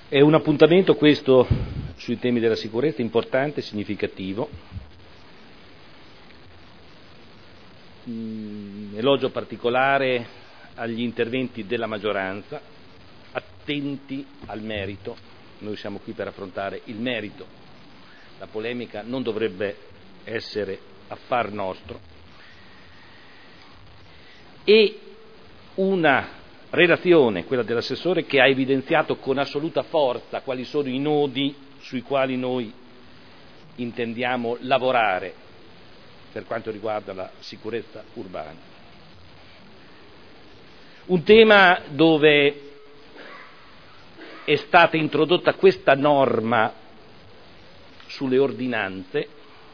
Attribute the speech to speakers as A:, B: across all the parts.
A: È un appuntamento questo sui temi della sicurezza importante, significativo. Elogio particolare agli interventi della maggioranza, attenti al merito. Noi siamo qui per affrontare il merito. La polemica non dovrebbe essere affar nostro. E una relazione, quella dell'assessore, che ha evidenziato con assoluta forza quali sono i nodi sui quali noi intendiamo lavorare per quanto riguarda la sicurezza urbana. Un tema dove è stata introdotta questa norma sulle ordinanze,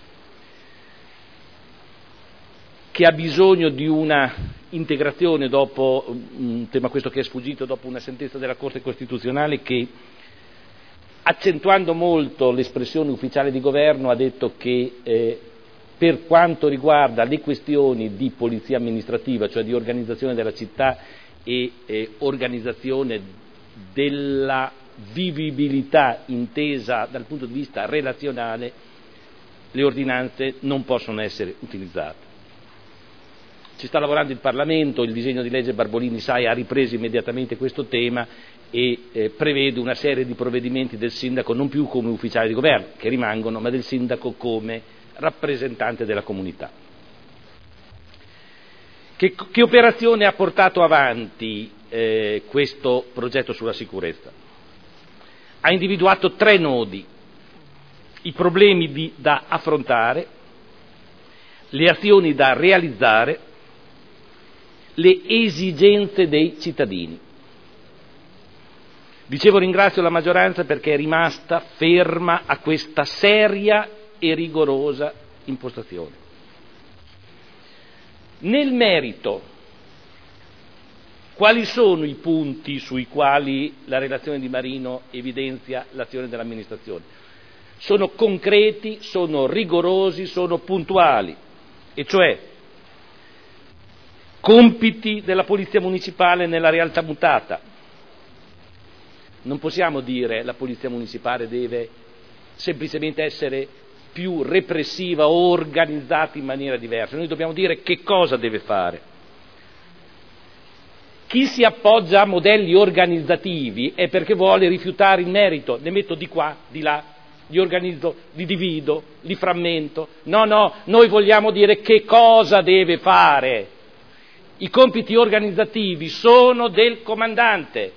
A: che ha bisogno di una integrazione dopo un tema questo che è sfuggito dopo una sentenza della Corte Costituzionale che, accentuando molto l'espressione ufficiale di governo, ha detto che per quanto riguarda le questioni di polizia amministrativa, cioè di organizzazione della città e organizzazione della vivibilità intesa dal punto di vista relazionale, le ordinanze non possono essere utilizzate. Ci sta lavorando il Parlamento, il disegno di legge Barbolini, sai, ha ripreso immediatamente questo tema e prevede una serie di provvedimenti del sindaco non più come ufficiale di governo, che rimangono, ma del sindaco come rappresentante della comunità. Che operazione ha portato avanti questo progetto sulla sicurezza? Ha individuato 3 nodi: i problemi da affrontare, le azioni da realizzare, le esigenze dei cittadini. Dicevo, ringrazio la maggioranza perché è rimasta ferma a questa seria e rigorosa impostazione. Nel merito, quali sono i punti sui quali la relazione di Marino evidenzia l'azione dell'amministrazione? Sono concreti, sono rigorosi, sono puntuali, e cioè compiti della Polizia Municipale nella realtà mutata. Non possiamo dire la Polizia Municipale deve semplicemente essere più repressiva o organizzata in maniera diversa. Noi dobbiamo dire che cosa deve fare. Chi si appoggia a modelli organizzativi è perché vuole rifiutare il merito. Ne metto di qua, di là, li organizzo, li divido, li frammento. No, noi vogliamo dire che cosa deve fare. I compiti organizzativi sono del comandante,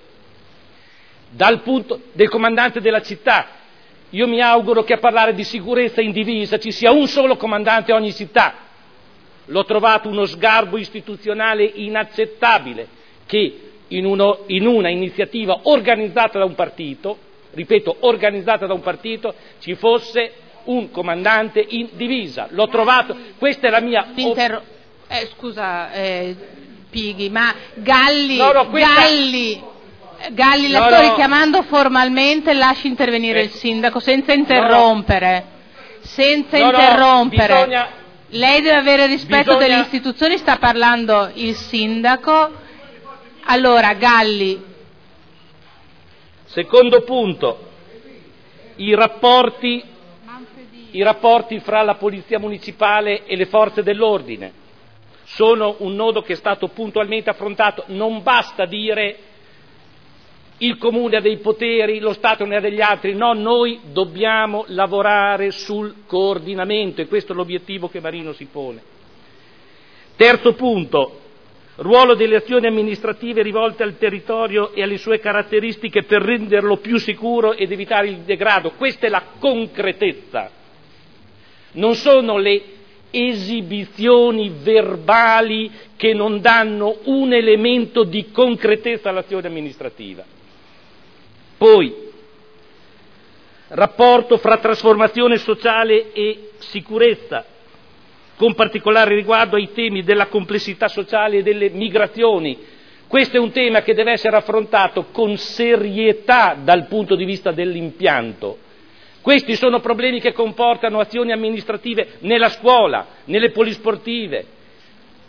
A: del comandante della città. Io mi auguro che a parlare di sicurezza in divisa ci sia un solo comandante a ogni città. L'ho trovato uno sgarbo istituzionale inaccettabile che in una iniziativa organizzata da un partito, ripeto, organizzata da un partito, ci fosse un comandante in divisa. L'ho trovato, questa è la mia...
B: Scusa, Pighi, ma Galli, la sto richiamando formalmente, lasci intervenire il sindaco senza interrompere. Lei deve avere rispetto delle istituzioni, sta parlando il sindaco. Allora, Galli.
A: Secondo punto, i rapporti fra la Polizia Municipale e le forze dell'ordine sono un nodo che è stato puntualmente affrontato. Non basta dire il Comune ha dei poteri, lo Stato ne ha degli altri. No, noi dobbiamo lavorare sul coordinamento e questo è l'obiettivo che Marino si pone. Terzo punto, ruolo delle azioni amministrative rivolte al territorio e alle sue caratteristiche per renderlo più sicuro ed evitare il degrado. Questa è la concretezza. Non sono le esibizioni verbali che non danno un elemento di concretezza all'azione amministrativa. Poi, rapporto fra trasformazione sociale e sicurezza, con particolare riguardo ai temi della complessità sociale e delle migrazioni. Questo è un tema che deve essere affrontato con serietà dal punto di vista dell'impianto. Questi sono problemi che comportano azioni amministrative nella scuola, nelle polisportive,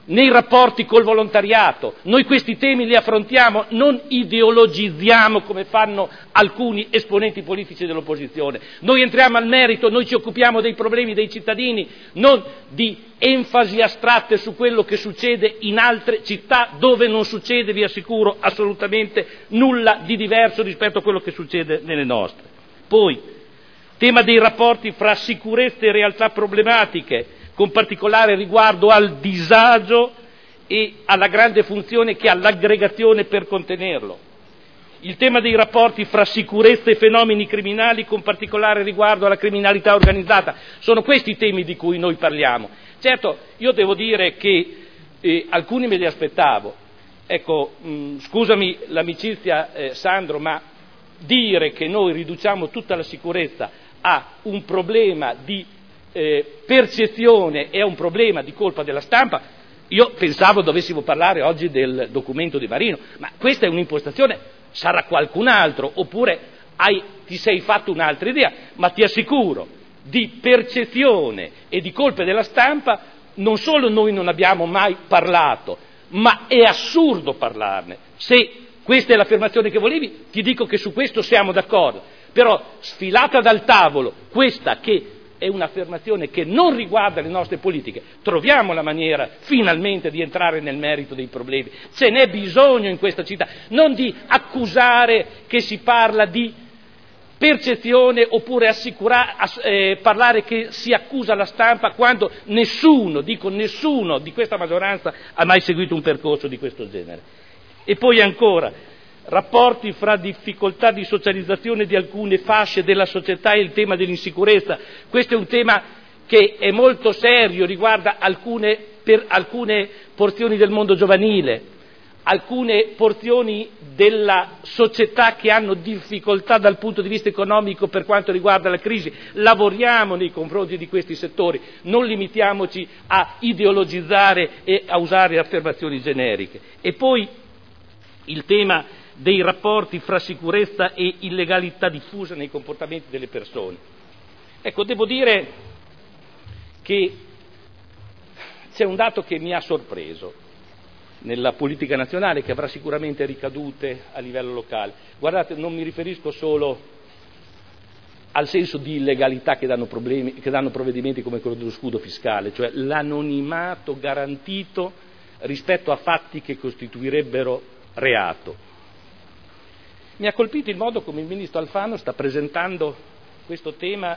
A: nei rapporti col volontariato. Noi questi temi li affrontiamo, non ideologizziamo come fanno alcuni esponenti politici dell'opposizione. Noi entriamo al merito, noi ci occupiamo dei problemi dei cittadini, non di enfasi astratte su quello che succede in altre città dove non succede, vi assicuro, assolutamente nulla di diverso rispetto a quello che succede nelle nostre. Poi, tema dei rapporti fra sicurezza e realtà problematiche, con particolare riguardo al disagio e alla grande funzione che ha l'aggregazione per contenerlo. Il tema dei rapporti fra sicurezza e fenomeni criminali, con particolare riguardo alla criminalità organizzata. Sono questi i temi di cui noi parliamo. Certo, io devo dire che alcuni me li aspettavo. Ecco, scusami l'amicizia Sandro, ma dire che noi riduciamo tutta la sicurezza a un problema di percezione e a un problema di colpa della stampa, io pensavo dovessimo parlare oggi del documento di Marino, ma questa è un'impostazione, sarà qualcun altro, oppure ti sei fatto un'altra idea, ma ti assicuro, di percezione e di colpe della stampa non solo noi non abbiamo mai parlato, ma è assurdo parlarne. Se questa è l'affermazione che volevi, ti dico che su questo siamo d'accordo, però sfilata dal tavolo questa che è un'affermazione che non riguarda le nostre politiche, troviamo la maniera finalmente di entrare nel merito dei problemi. Ce n'è bisogno in questa città, non di accusare che si parla di percezione oppure parlare che si accusa la stampa quando nessuno di questa maggioranza ha mai seguito un percorso di questo genere. E poi ancora, rapporti fra difficoltà di socializzazione di alcune fasce della società e il tema dell'insicurezza. Questo è un tema che è molto serio, riguarda alcune porzioni del mondo giovanile, alcune porzioni della società che hanno difficoltà dal punto di vista economico per quanto riguarda la crisi. Lavoriamo nei confronti di questi settori, non limitiamoci a ideologizzare e a usare affermazioni generiche. E poi il tema dei rapporti fra sicurezza e illegalità diffusa nei comportamenti delle persone. Ecco, devo dire che c'è un dato che mi ha sorpreso nella politica nazionale, che avrà sicuramente ricadute a livello locale. Guardate, non mi riferisco solo al senso di illegalità che danno provvedimenti come quello dello scudo fiscale, cioè l'anonimato garantito rispetto a fatti che costituirebbero reato. Mi ha colpito il modo come il ministro Alfano sta presentando questo tema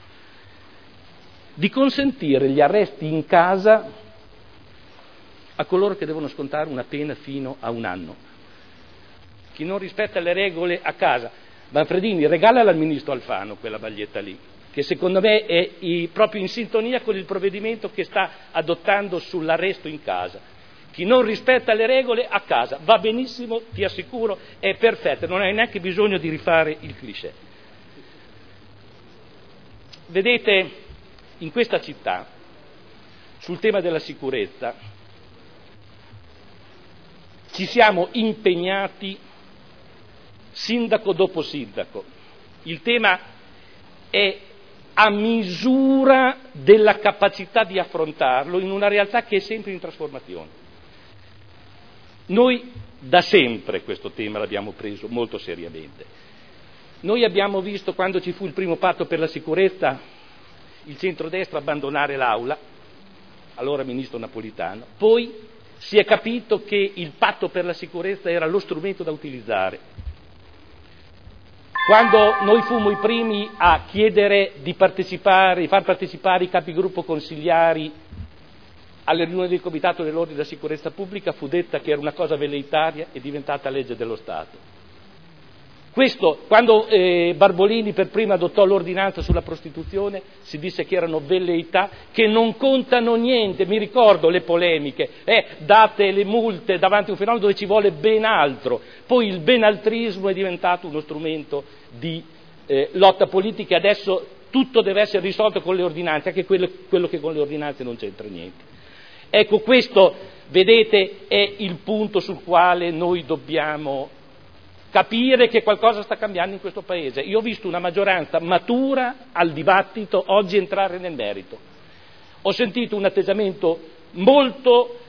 A: di consentire gli arresti in casa a coloro che devono scontare una pena fino a 1 anno. Chi non rispetta le regole a casa. Manfredini, regalala al ministro Alfano quella maglietta lì, che secondo me è proprio in sintonia con il provvedimento che sta adottando sull'arresto in casa. Chi non rispetta le regole a casa, va benissimo, ti assicuro, è perfetto, non hai neanche bisogno di rifare il cliché. Vedete, in questa città, sul tema della sicurezza, ci siamo impegnati sindaco dopo sindaco. Il tema è a misura della capacità di affrontarlo in una realtà che è sempre in trasformazione. Noi da sempre questo tema l'abbiamo preso molto seriamente. Noi abbiamo visto, quando ci fu il primo patto per la sicurezza, il centrodestra abbandonare l'aula, allora ministro Napolitano, poi si è capito che il patto per la sicurezza era lo strumento da utilizzare. Quando noi fummo i primi a chiedere di far partecipare i capigruppo consigliari alle riunioni del Comitato dell'Ordine della Sicurezza Pubblica, fu detta che era una cosa velleitaria e diventata legge dello Stato. Questo, quando Barbolini per prima adottò l'ordinanza sulla prostituzione, si disse che erano velleità che non contano niente. Mi ricordo le polemiche, date le multe davanti a un fenomeno dove ci vuole ben altro. Poi il benaltrismo è diventato uno strumento di lotta politica e adesso tutto deve essere risolto con le ordinanze, anche quello che con le ordinanze non c'entra niente. Ecco, questo, vedete, è il punto sul quale noi dobbiamo capire che qualcosa sta cambiando in questo Paese. Io ho visto una maggioranza matura al dibattito oggi entrare nel merito. Ho sentito un atteggiamento molto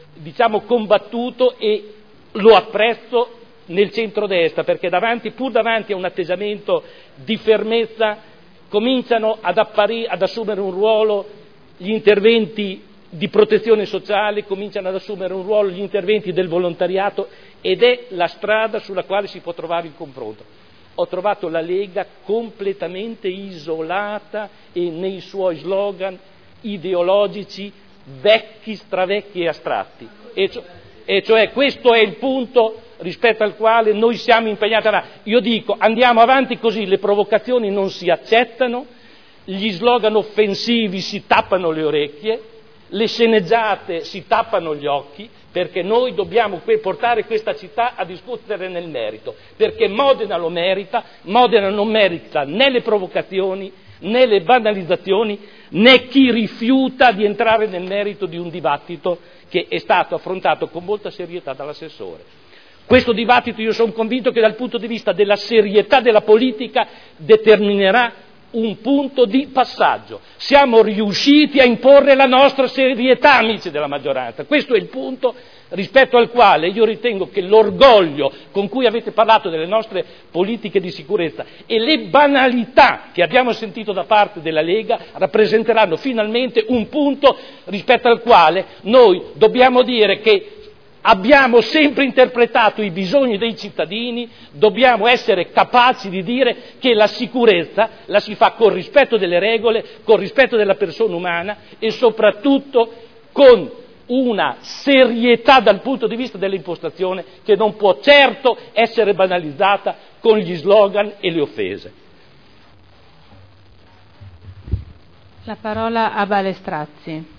A: diciamo, combattuto e lo apprezzo nel centrodestra, perché pur davanti a un atteggiamento di fermezza cominciano ad assumere un ruolo gli interventi di protezione sociale, cominciano ad assumere un ruolo gli interventi del volontariato, ed è la strada sulla quale si può trovare il confronto. Ho trovato la Lega completamente isolata e nei suoi slogan ideologici vecchi, stravecchi e astratti, e cioè questo è il punto rispetto al quale noi siamo impegnati avanti. Io dico, andiamo avanti così, le provocazioni non si accettano, gli slogan offensivi si tappano le orecchie, le sceneggiate si tappano gli occhi, perché noi dobbiamo portare questa città a discutere nel merito, perché Modena lo merita. Modena non merita né le provocazioni, né le banalizzazioni, né chi rifiuta di entrare nel merito di un dibattito che è stato affrontato con molta serietà dall'assessore. Questo dibattito, io sono convinto che dal punto di vista della serietà della politica determinerà un punto di passaggio. Siamo riusciti a imporre la nostra serietà, amici della maggioranza. Questo è il punto rispetto al quale io ritengo che l'orgoglio con cui avete parlato delle nostre politiche di sicurezza e le banalità che abbiamo sentito da parte della Lega rappresenteranno finalmente un punto rispetto al quale noi dobbiamo dire che abbiamo sempre interpretato i bisogni dei cittadini, dobbiamo essere capaci di dire che la sicurezza la si fa con rispetto delle regole, con rispetto della persona umana e soprattutto con una serietà dal punto di vista dell'impostazione che non può certo essere banalizzata con gli slogan e le offese.
B: La parola a Balestrazzi.